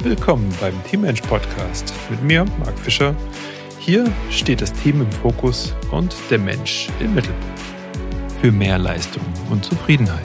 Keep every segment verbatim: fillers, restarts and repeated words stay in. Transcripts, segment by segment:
Willkommen beim Teammensch Podcast mit mir, Marc Fischer. Hier steht das Team im Fokus und der Mensch im Mittelpunkt. Für mehr Leistung und Zufriedenheit.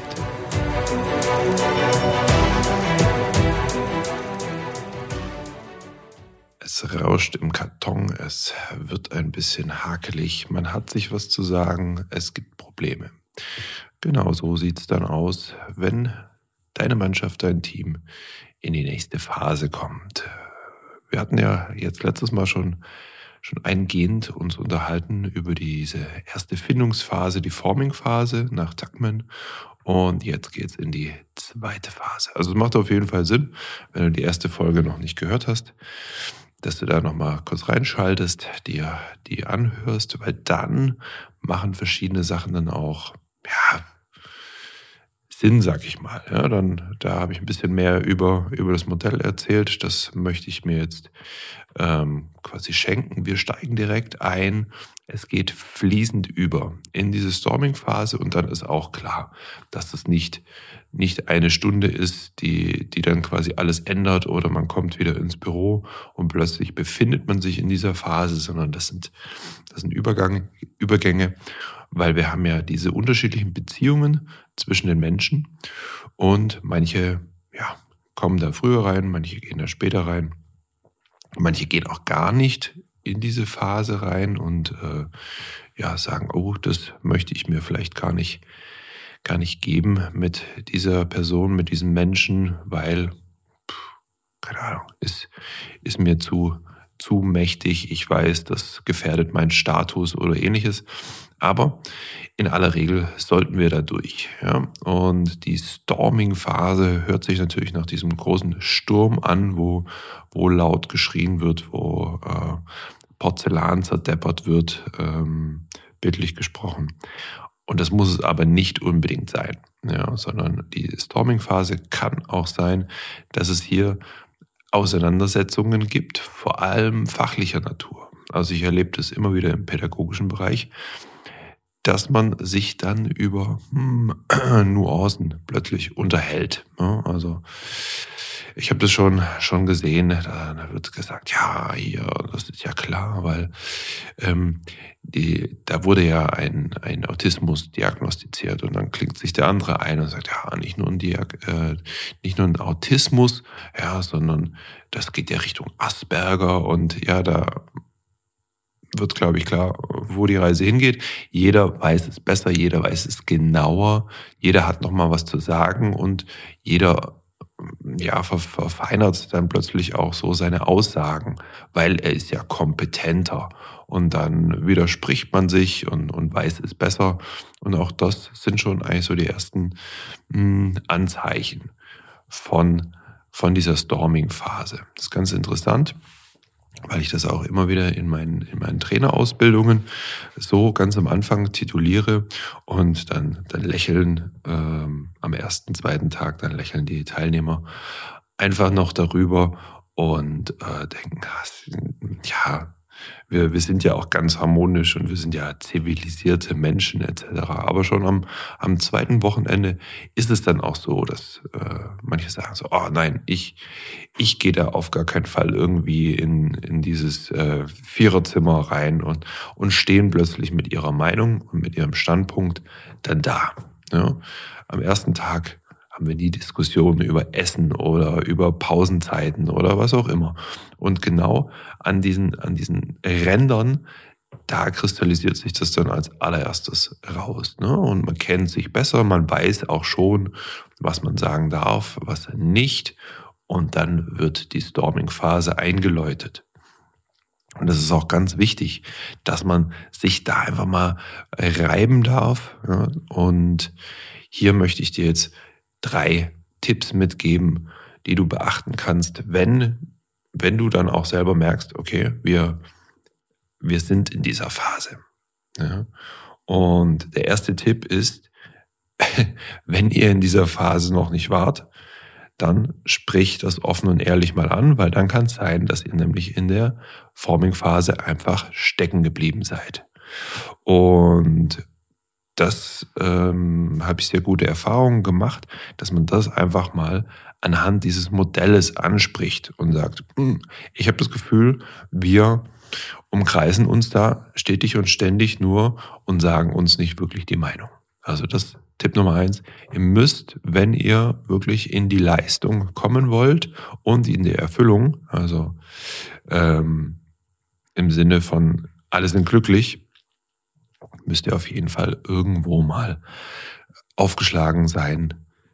Es rauscht im Karton, es wird ein bisschen hakelig, man hat sich was zu sagen, es gibt Probleme. Genau so sieht es dann aus, wenn deine Mannschaft, dein Team in die nächste Phase kommt. Wir hatten ja jetzt letztes Mal schon, schon eingehend uns unterhalten über diese erste Findungsphase, die Forming-Phase nach Tuckman. Und jetzt geht es in die zweite Phase. Also es macht auf jeden Fall Sinn, wenn du die erste Folge noch nicht gehört hast, dass du da nochmal kurz reinschaltest, dir die anhörst, weil dann machen verschiedene Sachen dann auch, ja, Sinn, sag ich mal. Ja, dann, da habe ich ein bisschen mehr über, über das Modell erzählt. Das möchte ich mir jetzt ähm, quasi schenken. Wir steigen direkt ein. Es geht fließend über in diese Storming-Phase und dann ist auch klar, dass das nicht, nicht eine Stunde ist, die, die dann quasi alles ändert oder man kommt wieder ins Büro und plötzlich befindet man sich in dieser Phase, sondern das sind, das sind Übergang, Übergänge, weil wir haben ja diese unterschiedlichen Beziehungen zwischen den Menschen und manche ja, kommen da früher rein, manche gehen da später rein, manche gehen auch gar nicht in diese Phase rein und äh, ja, sagen, oh, das möchte ich mir vielleicht gar nicht, gar nicht geben mit dieser Person, mit diesem Menschen, weil, pff, keine Ahnung, ist, ist mir zu, zu mächtig, ich weiß, das gefährdet meinen Status oder ähnliches. Aber in aller Regel sollten wir da durch. Ja? Und die Storming-Phase hört sich natürlich nach diesem großen Sturm an, wo, wo laut geschrien wird, wo äh, Porzellan zerdeppert wird, ähm, bildlich gesprochen. Und das muss es aber nicht unbedingt sein, ja? Sondern die Storming-Phase kann auch sein, dass es hier Auseinandersetzungen gibt, vor allem fachlicher Natur. Also ich erlebe das immer wieder im pädagogischen Bereich, dass man sich dann über hm, Nuancen plötzlich unterhält. Ja, also ich habe das schon, schon gesehen, da, da wird gesagt, ja, hier, das ist ja klar, weil ähm, die, da wurde ja ein, ein Autismus diagnostiziert und dann klingt sich der andere ein und sagt, ja, nicht nur ein, Diag äh, nicht nur ein Autismus, ja, sondern das geht ja Richtung Asperger und ja, da wird, glaube ich, klar, wo die Reise hingeht. Jeder weiß es besser, jeder weiß es genauer, jeder hat nochmal was zu sagen und jeder ja, verfeinert dann plötzlich auch so seine Aussagen, weil er ist ja kompetenter und dann widerspricht man sich und, und weiß es besser und auch das sind schon eigentlich so die ersten mh, Anzeichen von, von dieser Storming-Phase. Das ist ganz interessant, weil ich das auch immer wieder in meinen, in meinen Trainerausbildungen so ganz am Anfang tituliere und dann, dann lächeln ähm, am ersten, zweiten Tag, dann lächeln die Teilnehmer einfach noch darüber und äh, denken, ja, wir, wir sind ja auch ganz harmonisch und wir sind ja zivilisierte Menschen et cetera. Aber schon am, am zweiten Wochenende ist es dann auch so, dass äh, manche sagen so, oh nein, ich, ich gehe da auf gar keinen Fall irgendwie in, in dieses äh, Viererzimmer rein und, und stehen plötzlich mit ihrer Meinung und mit ihrem Standpunkt dann da. Ja? Am ersten Tag haben wir nie Diskussionen über Essen oder über Pausenzeiten oder was auch immer. Und genau an diesen, an diesen Rändern, da kristallisiert sich das dann als allererstes raus. Ne? Und man kennt sich besser, man weiß auch schon, was man sagen darf, was nicht. Und dann wird die Storming-Phase eingeläutet. Und das ist auch ganz wichtig, dass man sich da einfach mal reiben darf. Ja? Und hier möchte ich dir jetzt drei Tipps mitgeben, die du beachten kannst, wenn, wenn du dann auch selber merkst, okay, wir, wir sind in dieser Phase. Ja? Und der erste Tipp ist, wenn ihr in dieser Phase noch nicht wart, dann sprich das offen und ehrlich mal an, weil dann kann es sein, dass ihr nämlich in der Forming-Phase einfach stecken geblieben seid. Und das ähm, habe ich sehr gute Erfahrungen gemacht, dass man das einfach mal anhand dieses Modells anspricht und sagt, hm, ich habe das Gefühl, wir umkreisen uns da stetig und ständig nur und sagen uns nicht wirklich die Meinung. Also das Tipp Nummer eins. Ihr müsst, wenn ihr wirklich in die Leistung kommen wollt und in die Erfüllung, also ähm, im Sinne von alle sind glücklich, müsst ihr auf jeden Fall irgendwo mal aufgeschlagen sein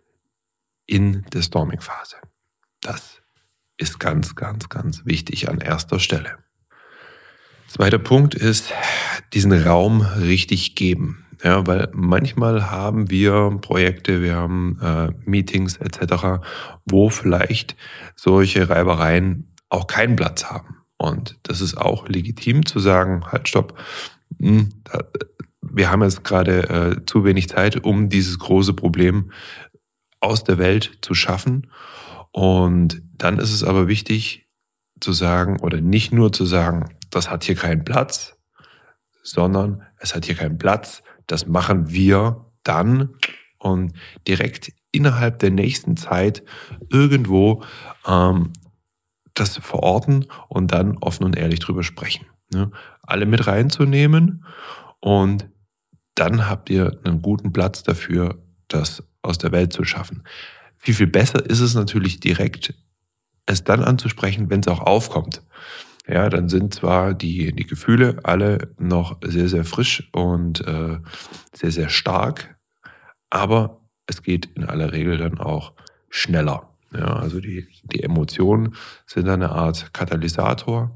in der Storming-Phase. Das ist ganz, ganz, ganz wichtig an erster Stelle. Zweiter Punkt ist, diesen Raum richtig geben. Ja, weil manchmal haben wir Projekte, wir haben äh, Meetings et cetera, wo vielleicht solche Reibereien auch keinen Platz haben. Und das ist auch legitim zu sagen, halt stopp, mh, da, wir haben jetzt gerade äh, zu wenig Zeit, um dieses große Problem aus der Welt zu schaffen. Und dann ist es aber wichtig zu sagen, oder nicht nur zu sagen, das hat hier keinen Platz, sondern es hat hier keinen Platz, das machen wir dann und direkt innerhalb der nächsten Zeit irgendwo ähm, das verorten und dann offen und ehrlich drüber sprechen. Ne? Alle mit reinzunehmen und dann habt ihr einen guten Platz dafür, das aus der Welt zu schaffen. Viel, viel besser ist es natürlich direkt, es dann anzusprechen, wenn es auch aufkommt. Ja, dann sind zwar die, die Gefühle alle noch sehr, sehr frisch und äh, sehr, sehr stark, aber es geht in aller Regel dann auch schneller. Ja, also die, die Emotionen sind eine Art Katalysator.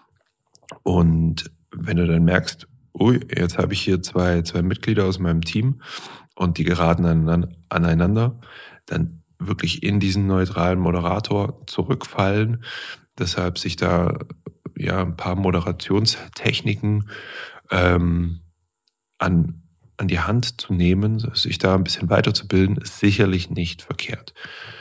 Und wenn du dann merkst, ui, jetzt habe ich hier zwei, zwei Mitglieder aus meinem Team und die geraten aneinander, dann wirklich in diesen neutralen Moderator zurückfallen. Deshalb sich da ja ein paar Moderationstechniken ähm, an, an die Hand zu nehmen, sich da ein bisschen weiterzubilden, ist sicherlich nicht verkehrt.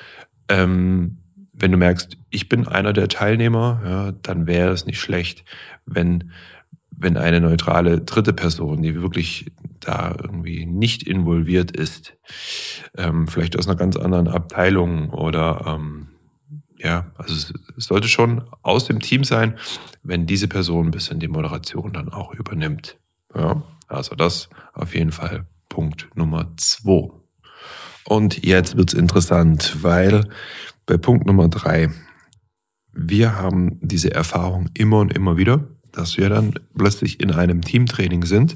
Ähm, wenn du merkst, ich bin einer der Teilnehmer, ja, dann wäre es nicht schlecht, wenn, wenn eine neutrale dritte Person, die wirklich da irgendwie nicht involviert ist, ähm, vielleicht aus einer ganz anderen Abteilung oder ähm, ja, also es sollte schon aus dem Team sein, wenn diese Person ein bisschen die Moderation dann auch übernimmt. Ja, also das auf jeden Fall Punkt Nummer zwei. Und jetzt wird's interessant, weil bei Punkt Nummer drei, wir haben diese Erfahrung immer und immer wieder, dass wir dann plötzlich in einem Teamtraining sind.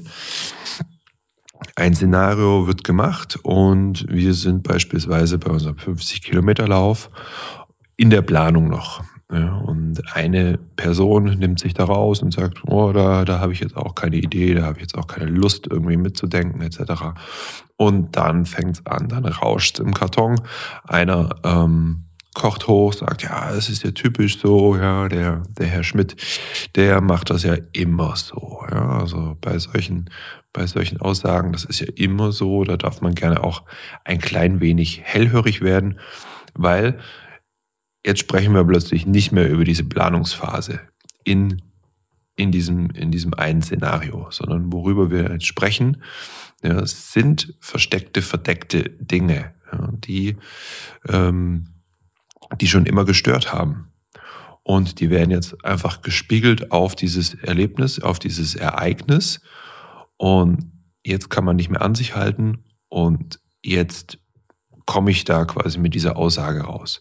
Ein Szenario wird gemacht und wir sind beispielsweise bei unserem fünfzig-Kilometer-Lauf in der Planung noch. Ja, und eine Person nimmt sich da raus und sagt, oh, da, da habe ich jetzt auch keine Idee, da habe ich jetzt auch keine Lust, irgendwie mitzudenken, et cetera. Und dann fängt es an, dann rauscht es im Karton. Einer ähm, kocht hoch, sagt, ja, es ist ja typisch so, ja, der, der Herr Schmidt, der macht das ja immer so. Ja, also bei solchen, bei solchen Aussagen, das ist ja immer so, da darf man gerne auch ein klein wenig hellhörig werden, weil jetzt sprechen wir plötzlich nicht mehr über diese Planungsphase in, in, diesem, in diesem einen Szenario, sondern worüber wir jetzt sprechen, ja, sind versteckte, verdeckte Dinge, ja, die, ähm, die schon immer gestört haben. Und die werden jetzt einfach gespiegelt auf dieses Erlebnis, auf dieses Ereignis. Und jetzt kann man nicht mehr an sich halten und jetzt komme ich da quasi mit dieser Aussage raus.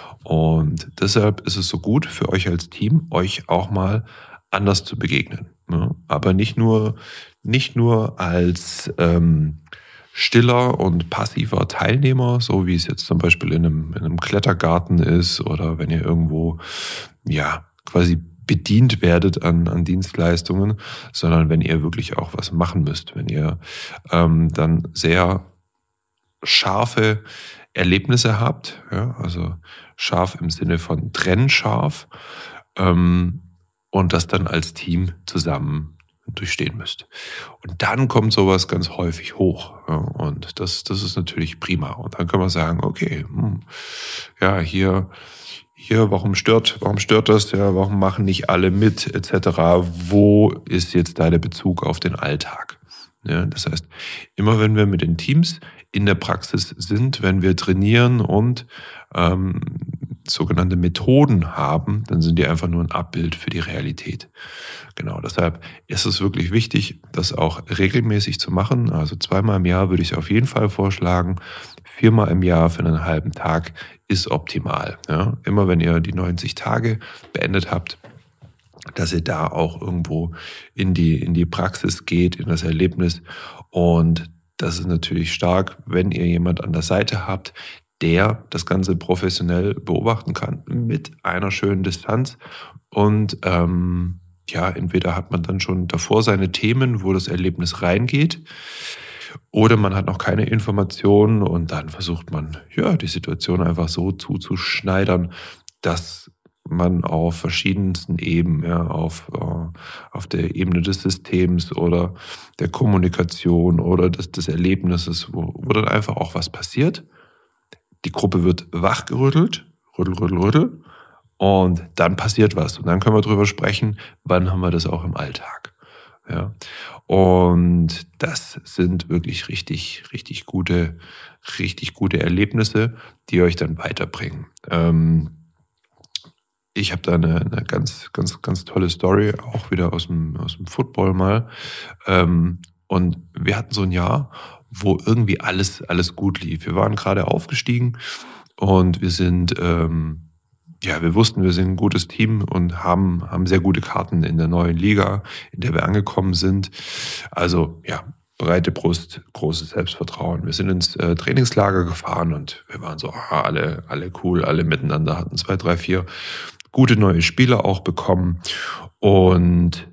Und deshalb ist es so gut für euch als Team, euch auch mal anders zu begegnen. Ne? Aber nicht nur, nicht nur als ähm, stiller und passiver Teilnehmer, so wie es jetzt zum Beispiel in einem, in einem Klettergarten ist oder wenn ihr irgendwo ja quasi bedient werdet an, an Dienstleistungen, sondern wenn ihr wirklich auch was machen müsst, wenn ihr ähm, dann sehr scharfe Erlebnisse habt, ja, also scharf im Sinne von trennscharf, ähm, und das dann als Team zusammen durchstehen müsst. Und dann kommt sowas ganz häufig hoch. Ja, und das, das ist natürlich prima. Und dann können wir sagen, okay, hm, ja, hier, hier, warum stört, warum stört das? Ja, warum machen nicht alle mit, et cetera. Wo ist jetzt da der Bezug auf den Alltag? Ja, das heißt, immer wenn wir mit den Teams in der Praxis sind, wenn wir trainieren und ähm, sogenannte Methoden haben, dann sind die einfach nur ein Abbild für die Realität. Genau, deshalb ist es wirklich wichtig, das auch regelmäßig zu machen. Also zweimal im Jahr würde ich auf jeden Fall vorschlagen. Viermal im Jahr für einen halben Tag ist optimal. Ja, immer wenn ihr die neunzig Tage beendet habt, dass ihr da auch irgendwo in die, in die Praxis geht, in das Erlebnis. Und das ist natürlich stark, wenn ihr jemand an der Seite habt, der das Ganze professionell beobachten kann mit einer schönen Distanz. Und ähm, ja, entweder hat man dann schon davor seine Themen, wo das Erlebnis reingeht, oder man hat noch keine Informationen und dann versucht man, ja, die Situation einfach so zuzuschneidern, dass man auf verschiedensten Ebenen, ja, auf, äh, auf der Ebene des Systems oder der Kommunikation oder des, des Erlebnisses, wo, wo dann einfach auch was passiert. Die Gruppe wird wachgerüttelt, rüttel, rüttel, rüttel, und dann passiert was. Und dann können wir drüber sprechen, wann haben wir das auch im Alltag. Ja. Und das sind wirklich richtig, richtig gute, richtig gute Erlebnisse, die euch dann weiterbringen. Ähm, ich habe da eine, eine ganz, ganz, ganz tolle Story, auch wieder aus dem, aus dem Football mal. Ähm, und wir hatten so ein Jahr, wo irgendwie alles, alles gut lief. Wir waren gerade aufgestiegen und wir sind, ähm, ja, wir wussten, wir sind ein gutes Team und haben, haben sehr gute Karten in der neuen Liga, in der wir angekommen sind. Also, ja, breite Brust, großes Selbstvertrauen. Wir sind ins äh, Trainingslager gefahren und wir waren so, ah, alle, alle cool, alle miteinander, hatten zwei, drei, vier gute neue Spieler auch bekommen. Und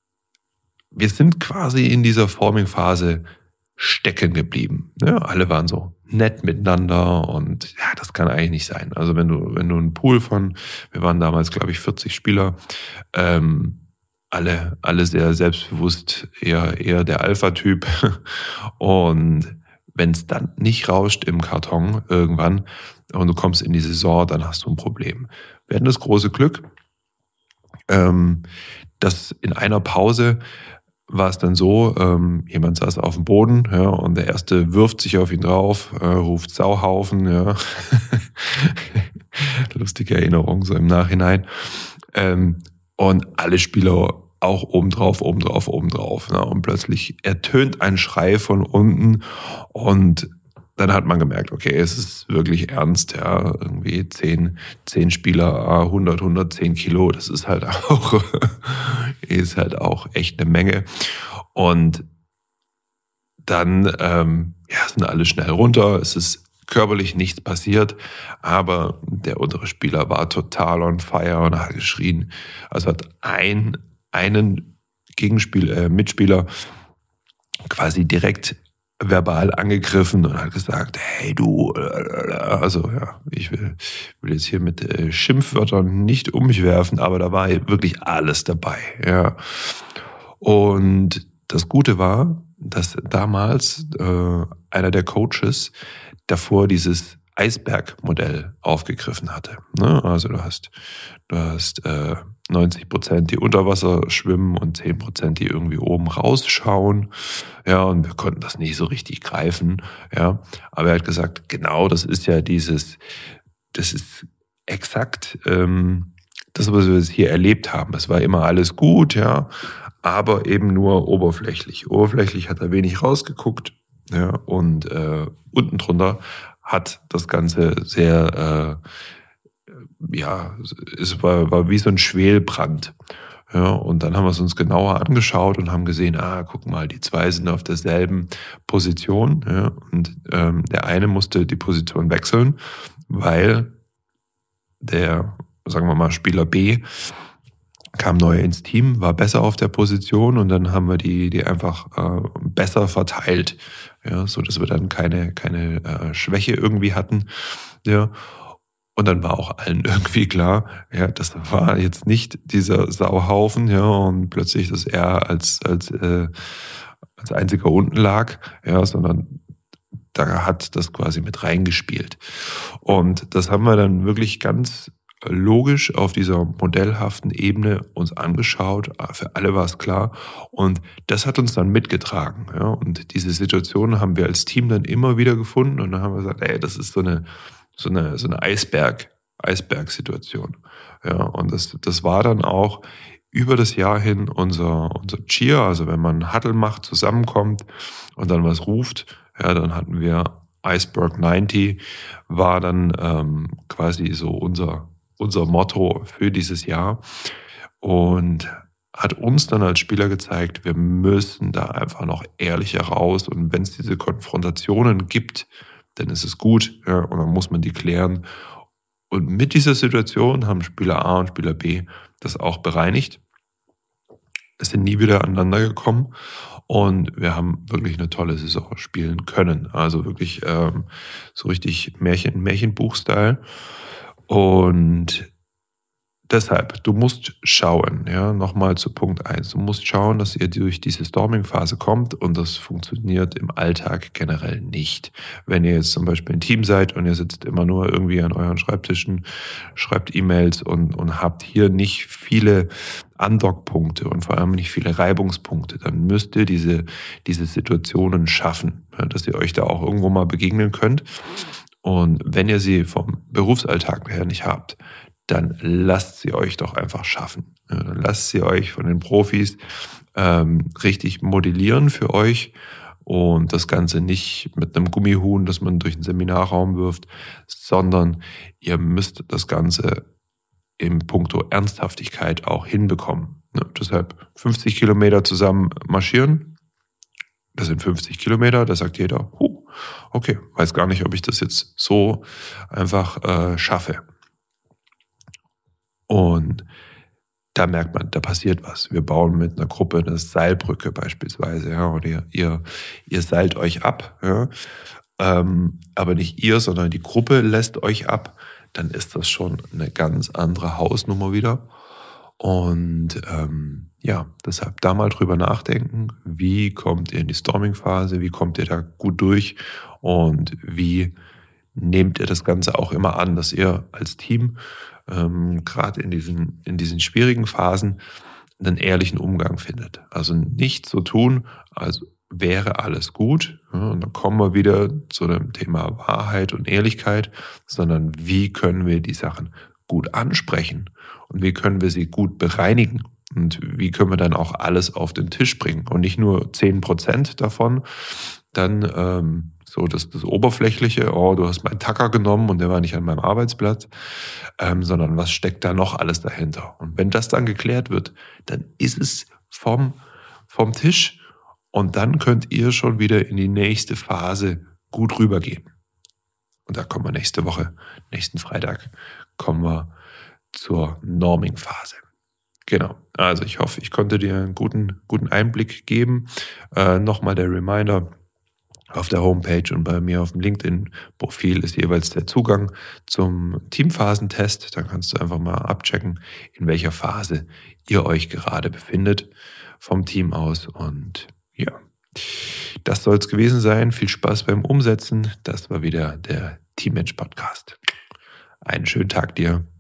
wir sind quasi in dieser Forming-Phase stecken geblieben. Ja, alle waren so nett miteinander und ja, das kann eigentlich nicht sein. Also wenn du, wenn du einen Pool von, wir waren damals, glaube ich, vierzig Spieler, ähm, alle, alle sehr selbstbewusst, eher, eher der Alpha-Typ. Und wenn es dann nicht rauscht im Karton irgendwann und du kommst in die Saison, dann hast du ein Problem. Wir hatten das große Glück, ähm, dass in einer Pause war es dann so, ähm, jemand saß auf dem Boden, ja, und der Erste wirft sich auf ihn drauf, äh, ruft Sauhaufen, ja. Lustige Erinnerung so im Nachhinein. Ähm, und alle Spieler auch obendrauf, obendrauf, obendrauf. Ne? Und plötzlich ertönt ein Schrei von unten und dann hat man gemerkt, okay, es ist wirklich ernst, ja, irgendwie zehn, zehn Spieler, hundert, hundertzehn Kilo, das ist halt auch, ist halt auch echt eine Menge. Und dann, ähm, ja, sind alle schnell runter, es ist körperlich nichts passiert, aber der untere Spieler war total on fire und hat geschrien. Also hat ein, einen Gegenspiel, äh, Mitspieler quasi direkt verbal angegriffen und hat gesagt, hey du, also ja, ich will, will jetzt hier mit äh, Schimpfwörtern nicht um mich werfen, aber da war wirklich alles dabei, ja. Und das Gute war, dass damals äh, einer der Coaches davor dieses Eisbergmodell aufgegriffen hatte. Ne? Also du hast, du hast äh, neunzig Prozent, die unter Wasser schwimmen und zehn Prozent, die irgendwie oben rausschauen. Ja, und wir konnten das nicht so richtig greifen. Ja, aber er hat gesagt, genau, das ist ja dieses, das ist exakt ähm, das, was wir hier erlebt haben. Es war immer alles gut, ja, aber eben nur oberflächlich. Oberflächlich hat er wenig rausgeguckt, ja, und äh, unten drunter hat das Ganze sehr, äh, ja, es war, war wie so ein Schwelbrand. Ja, und dann haben wir es uns genauer angeschaut und haben gesehen, ah, guck mal, die zwei sind auf derselben Position. Ja, und ähm, der eine musste die Position wechseln, weil der, sagen wir mal, Spieler B kam neu ins Team, war besser auf der Position und dann haben wir die, die einfach äh, besser verteilt, ja, so dass wir dann keine, keine äh, Schwäche irgendwie hatten, ja. Und dann war auch allen irgendwie klar, ja, das war jetzt nicht dieser Sauhaufen, ja, und plötzlich, dass er als, als, äh, als einziger unten lag, ja, sondern da hat das quasi mit reingespielt. Und das haben wir dann wirklich ganz logisch auf dieser modellhaften Ebene uns angeschaut. Für alle war es klar. Und das hat uns dann mitgetragen. Ja? Und diese Situation haben wir als Team dann immer wieder gefunden. Und dann haben wir gesagt, ey, das ist so eine, so eine, so eine Eisberg, Eisbergsituation. Ja? Und das, das war dann auch über das Jahr hin unser, unser Cheer. Also wenn man Huddle macht, zusammenkommt und dann was ruft, ja, dann hatten wir Iceberg neunzig, war dann ähm, quasi so unser, unser Motto für dieses Jahr und hat uns dann als Spieler gezeigt, wir müssen da einfach noch ehrlicher raus und wenn es diese Konfrontationen gibt, dann ist es gut, ja, und dann muss man die klären. Und mit dieser Situation haben Spieler A und Spieler B das auch bereinigt. Es sind nie wieder aneinander gekommen und wir haben wirklich eine tolle Saison spielen können. Also wirklich ähm, so richtig Märchen, Märchenbuch-Style. Und deshalb, du musst schauen, ja, nochmal zu Punkt eins. Du musst schauen, dass ihr durch diese Storming-Phase kommt und das funktioniert im Alltag generell nicht. Wenn ihr jetzt zum Beispiel ein Team seid und ihr sitzt immer nur irgendwie an euren Schreibtischen, schreibt E-Mails und, und habt hier nicht viele Andockpunkte und vor allem nicht viele Reibungspunkte, dann müsst ihr diese, diese Situationen schaffen, ja, dass ihr euch da auch irgendwo mal begegnen könnt. Und wenn ihr sie vom Berufsalltag her nicht habt, dann lasst sie euch doch einfach schaffen. Ja, dann lasst sie euch von den Profis ähm, richtig modellieren für euch und das Ganze nicht mit einem Gummihuhn, das man durch den Seminarraum wirft, sondern ihr müsst das Ganze im Puncto Ernsthaftigkeit auch hinbekommen. Ja, deshalb fünfzig Kilometer zusammen marschieren, das sind fünfzig Kilometer, da sagt jeder, huh, okay, weiß gar nicht, ob ich das jetzt so einfach äh, schaffe. Und da merkt man, da passiert was. Wir bauen mit einer Gruppe eine Seilbrücke beispielsweise, ja, oder ihr, ihr, ihr seilt euch ab, ja, ähm, aber nicht ihr, sondern die Gruppe lässt euch ab, dann ist das schon eine ganz andere Hausnummer wieder. Und ähm, ja, deshalb da mal drüber nachdenken, wie kommt ihr in die Storming-Phase, wie kommt ihr da gut durch und wie nehmt ihr das Ganze auch immer an, dass ihr als Team ähm, gerade in diesen, in diesen schwierigen Phasen einen ehrlichen Umgang findet. Also nicht so tun, als wäre alles gut. Ja, und dann kommen wir wieder zu dem Thema Wahrheit und Ehrlichkeit, sondern wie können wir die Sachen gut ansprechen und wie können wir sie gut bereinigen und wie können wir dann auch alles auf den Tisch bringen und nicht nur zehn Prozent davon, dann ähm, so das, das Oberflächliche, oh, du hast meinen Tacker genommen und der war nicht an meinem Arbeitsplatz, ähm, sondern was steckt da noch alles dahinter? Und wenn das dann geklärt wird, dann ist es vom, vom Tisch und dann könnt ihr schon wieder in die nächste Phase gut rübergehen. Und da kommen wir nächste Woche, nächsten Freitag, kommen wir zur Norming-Phase. Genau, also ich hoffe, ich konnte dir einen guten, guten Einblick geben. Äh, Nochmal der Reminder, auf der Homepage und bei mir auf dem LinkedIn-Profil ist jeweils der Zugang zum Teamphasentest. Da kannst du einfach mal abchecken, in welcher Phase ihr euch gerade befindet vom Team aus. Und ja, das soll es gewesen sein. Viel Spaß beim Umsetzen. Das war wieder der Teammatch Podcast. Einen schönen Tag dir.